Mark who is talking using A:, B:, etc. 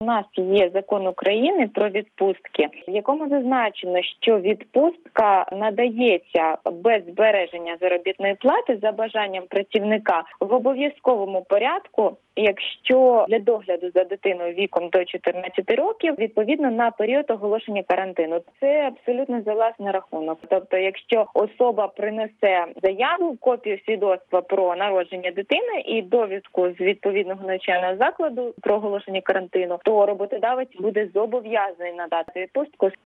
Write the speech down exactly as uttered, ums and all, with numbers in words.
A: У нас є закон України про відпустки, в якому зазначено, що відпустка надається без збереження заробітної плати за бажанням працівника в обов'язковому порядку, якщо для догляду за дитиною віком до чотирнадцяти років, відповідно на період оголошення карантину. Це абсолютно за власний рахунок. Тобто, якщо особа принесе заяву, копію свідоцтва про народження дитини і довідку з відповідного навчального закладу про оголошення карантину, то роботодавець буде зобов'язаний надати відпустку.